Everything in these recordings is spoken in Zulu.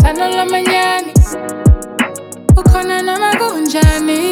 nothando lwamanyani. Ukhona noma kunjani.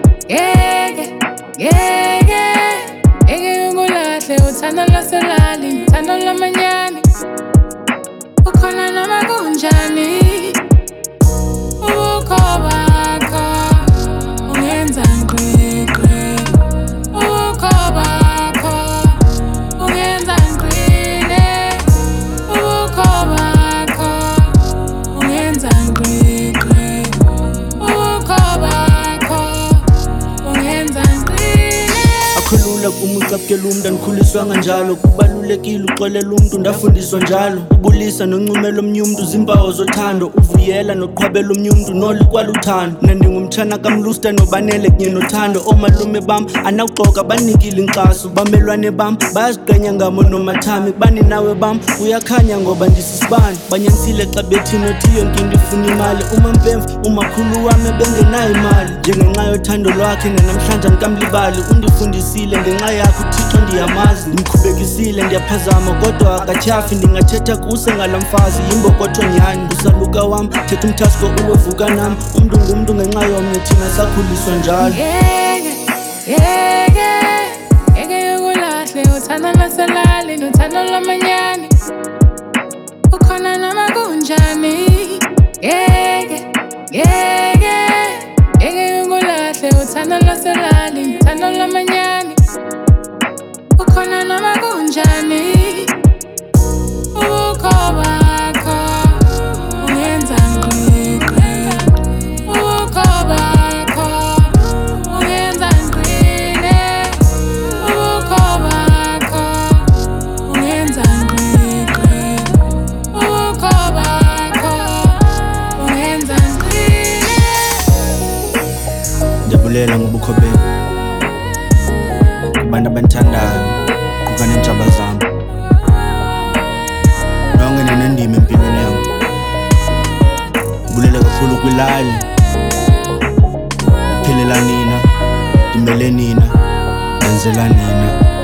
Ngeke ungulahle uthando lwaselali, uthando lwamanyani. Ukhona noma kunjani. Ubukho bakho ungenza ngqigqi. Ubukho bakho ungenza ngiqine. Ubukho bakho ungenza ngqiqi. Ubukho bakho ungenza ngiqine. Akhulula umucapukela umuntu andikhuliswa kanjalo. Kubalulekile uxolela umuntu ndafundiswa njalo. Ubulisa noncumela omnye umuntu zimpawu zothando. Uvuyela noqhwabela omnye umuntu nolikwala uthando. Mina ndingumtshana kamlusta nobanele kunye nothando. Oomalume bam anawuxoka banikile inkxaso. Bamelwane bam bayaziqenya ngamo nomathami. Bani nawe bam uyakhanya ngoba ndisisibani. Banyanisile xa bethi nothi yonke into ifuna imali. Umampemfu umakhulu wami bengenayo imali. Njengenxa yothando lwakhe nanamhlanje andikamlibali. Undifundisile ngenxa yakho uThixo ndiyamazi. Ndimkhubekisile ndiyaphazama kodwa akatyhafi. Ndingathetha kuse ngala mfazi yimbokotho nyani. Usaluka wam thetha umthasko uwevuka nam. Umntu ngumntu ngenxa yomnye thina sakhuliswa njalo. Ngeke ungulahle uthando lwaselali nothando lwamanyani. Ukhona noma kunjani. Ngeke ungulahle uthando lwaselali uthando lwamanyani. Ukhona noma kunjani. Ubukho bakho ungenza ngqiqi. Ubukho bakho ungenza ngiqine. Ubukho bakho ungenza ngqiqi. Ubukho bakho ungenza ngiqine. Ndiyabulela ngobukho benu kubantu abandithandayo kukaneentshaba zam. Nonke nenendima empilweni yam. Ndibulela kakhulu kwilali. Ndiphilela nina, ndimele nina, ndenzela nina.